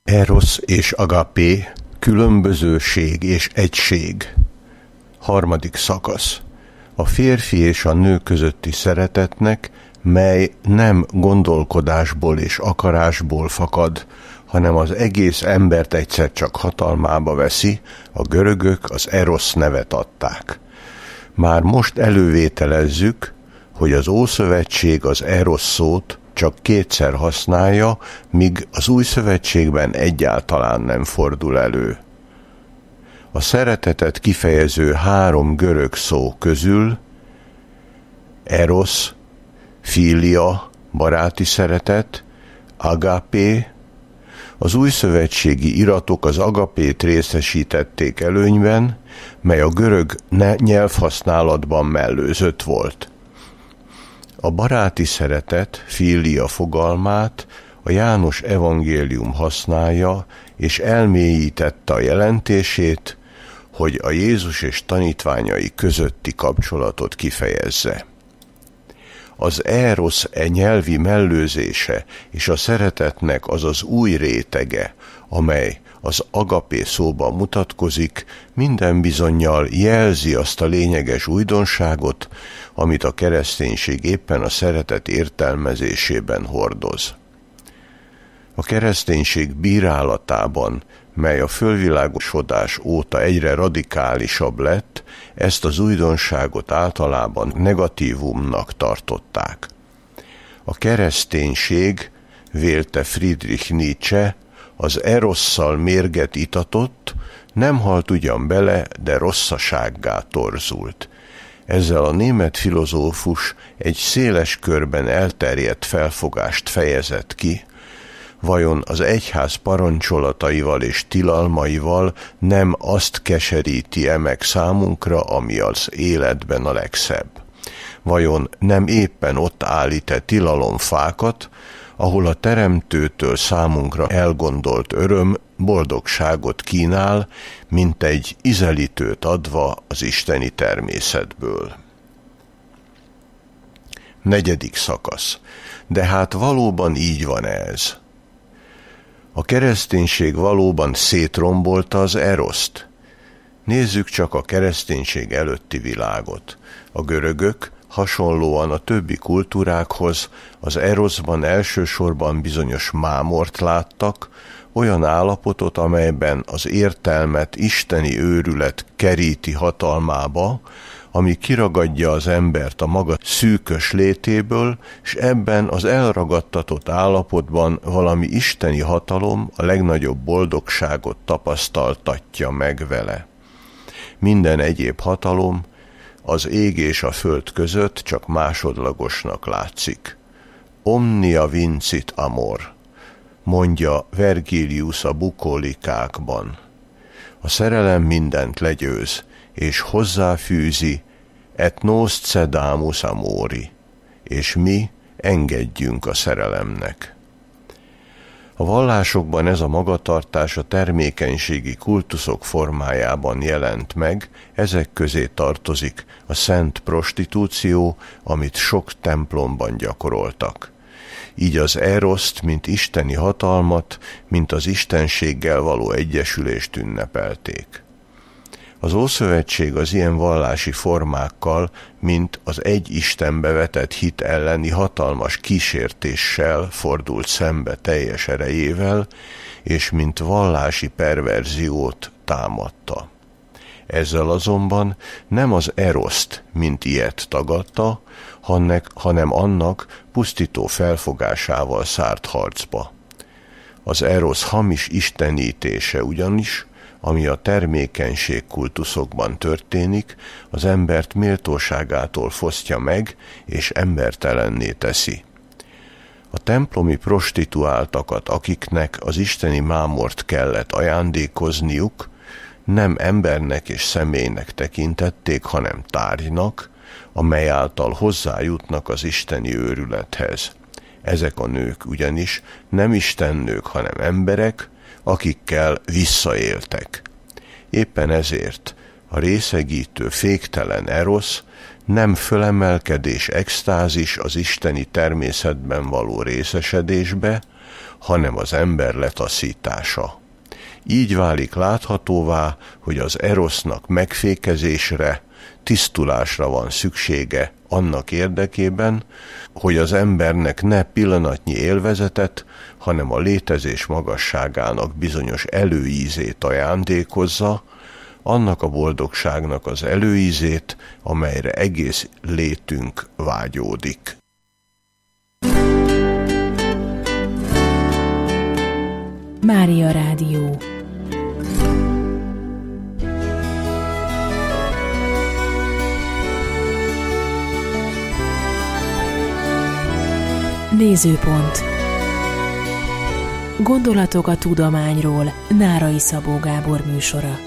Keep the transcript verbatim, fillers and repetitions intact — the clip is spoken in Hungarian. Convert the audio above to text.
Erosz és agapé, különbözőség és egység. Harmadik szakasz. A férfi és a nő közötti szeretetnek, mely nem gondolkodásból és akarásból fakad, hanem az egész embert egyszer csak hatalmába veszi, a görögök az erosz nevet adták. Már most elővételezzük, hogy az Ószövetség az erosz szót csak kétszer használja, míg az Új Szövetségben egyáltalán nem fordul elő. A szeretetet kifejező három görög szó közül erosz, filia, baráti szeretet, agapé, az újszövetségi iratok az agapét részesítették előnyben, mely a görög nyelvhasználatban mellőzött volt. A baráti szeretet, filia fogalmát a János evangélium használja, és elmélyítette a jelentését, hogy a Jézus és tanítványai közötti kapcsolatot kifejezze. Az erosz e nyelvi mellőzése és a szeretetnek az az új rétege, amely az agapé szóban mutatkozik, minden bizonnyal jelzi azt a lényeges újdonságot, amit a kereszténység éppen a szeretet értelmezésében hordoz. A kereszténység bírálatában, mely a fölvilágosodás óta egyre radikálisabb lett, ezt az újdonságot általában negatívumnak tartották. A kereszténység, vélte Friedrich Nietzsche, az erosszal mérget itatott, nem halt ugyan bele, de rosszasággá torzult. Ezzel a német filozófus egy széles körben elterjedt felfogást fejezett ki, vajon az egyház parancsolataival és tilalmaival nem azt keseríti-e meg számunkra, ami az életben a legszebb? Vajon nem éppen ott állít-e tilalomfákat, ahol a Teremtőtől számunkra elgondolt öröm boldogságot kínál, mint egy ízelítőt adva az isteni természetből? Negyedik szakasz. De hát valóban így van ez. A kereszténység valóban szétrombolta az eroszt. Nézzük csak a kereszténység előtti világot. A görögök hasonlóan a többi kultúrákhoz az eroszban elsősorban bizonyos mámort láttak, olyan állapotot, amelyben az értelmet isteni őrület keríti hatalmába, ami kiragadja az embert a maga szűkös létéből, és ebben az elragadtatott állapotban valami isteni hatalom a legnagyobb boldogságot tapasztaltatja meg vele. Minden egyéb hatalom az ég és a föld között csak másodlagosnak látszik. Omnia vincit amor, mondja Vergilius a bukólikákban. A szerelem mindent legyőz, és hozzáfűzi et nos cedamus amori, és mi engedjünk a szerelemnek. A vallásokban ez a magatartás a termékenységi kultuszok formájában jelent meg, ezek közé tartozik a szent prostitúció, amit sok templomban gyakoroltak. Így az eroszt, mint isteni hatalmat, mint az istenséggel való egyesülést ünnepelték. Az Ószövetség az ilyen vallási formákkal, mint az egy Istenbe vetett hit elleni hatalmas kísértéssel fordult szembe teljes erejével, és mint vallási perverziót támadta. Ezzel azonban nem az eroszt, mint ilyet tagadta, hanem annak pusztító felfogásával szállt harcba. Az erosz hamis istenítése ugyanis, ami a termékenység kultuszokban történik, az embert méltóságától fosztja meg, és embertelenné teszi. A templomi prostituáltakat, akiknek az isteni mámort kellett ajándékozniuk, nem embernek és személynek tekintették, hanem tárgynak, amely által hozzájutnak az isteni őrülethez. Ezek a nők ugyanis nem istennők, hanem emberek, akikkel visszaéltek. Éppen ezért a részegítő, féktelen erosz nem fölemelkedés, extázis az isteni természetben való részesedésbe, hanem az ember letaszítása. Így válik láthatóvá, hogy az erosznak megfékezésre, tisztulásra van szüksége annak érdekében, hogy az embernek ne pillanatnyi élvezetet, hanem a létezés magasságának bizonyos előízét ajándékozza, annak a boldogságnak az előízét, amelyre egész létünk vágyódik. Mária Rádió. Nézőpont. Gondolatok a tudományról. Nárai Szabó Gábor műsora.